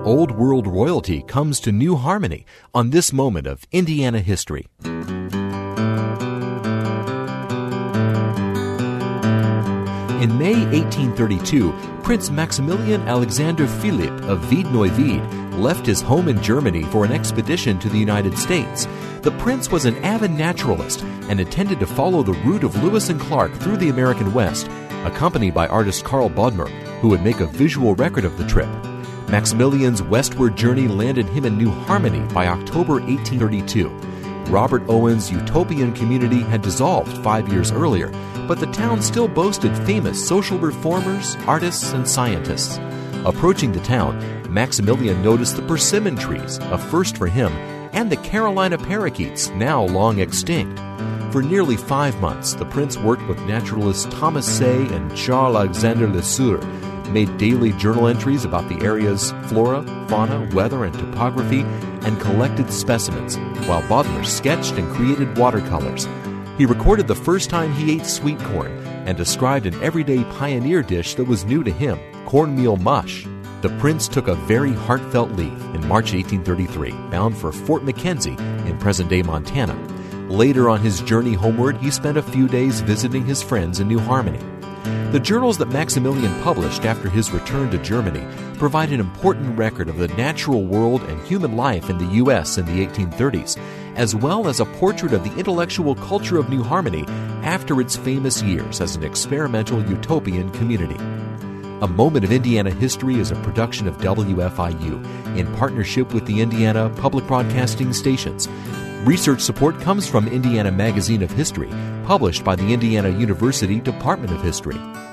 Old world royalty comes to New Harmony on this moment of Indiana history. In May 1832, Prince Maximilian Alexander Philipp of Wied-Neuwied left his home in Germany for an expedition to the United States. The prince was an avid naturalist and intended to follow the route of Lewis and Clark through the American West, accompanied by artist Carl Bodmer, who would make a visual record of the trip. Maximilian's westward journey landed him in New Harmony by October 1832. Robert Owen's utopian community had dissolved 5 years earlier, but the town still boasted famous social reformers, artists, and scientists. Approaching the town, Maximilian noticed the persimmon trees, a first for him, and the Carolina parakeets, now long extinct. For nearly 5 months, the prince worked with naturalists Thomas Say and Charles-Alexandre Lesueur, made daily journal entries about the area's flora, fauna, weather, and topography, and collected specimens, while Bodmer sketched and created watercolors. He recorded the first time he ate sweet corn and described an everyday pioneer dish that was new to him, cornmeal mush. The prince took a very heartfelt leave in March 1833, bound for Fort McKenzie in present-day Montana. Later on his journey homeward, he spent a few days visiting his friends in New Harmony. The journals that Maximilian published after his return to Germany provide an important record of the natural world and human life in the U.S. in the 1830s, as well as a portrait of the intellectual culture of New Harmony after its famous years as an experimental utopian community. A Moment of Indiana History is a production of WFIU in partnership with the Indiana Public Broadcasting Stations. Research support comes from Indiana Magazine of History, published by the Indiana University Department of History.